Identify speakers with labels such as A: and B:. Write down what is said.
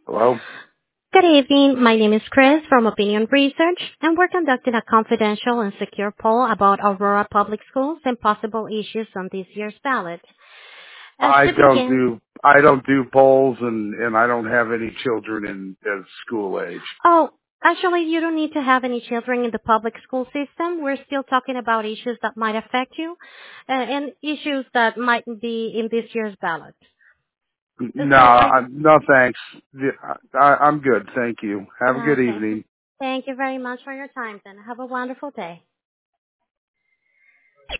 A: Hello?
B: Good evening. My name is Chris from Opinion Research, and we're conducting a confidential and secure poll about Aurora Public Schools and possible issues on this year's ballot.
A: I
B: To
A: don't
B: begin,
A: do I don't do polls and I don't have any children in school age.
B: oh, actually, you don't need to have any children in the public school system. We're still talking about issues that might affect you and issues that might be in this year's ballot.
A: No,
B: Are you?
A: no thanks. I'm good, thank you. Have a good
B: Okay.
A: evening.
B: Thank you very much for your time, then. Have a wonderful day.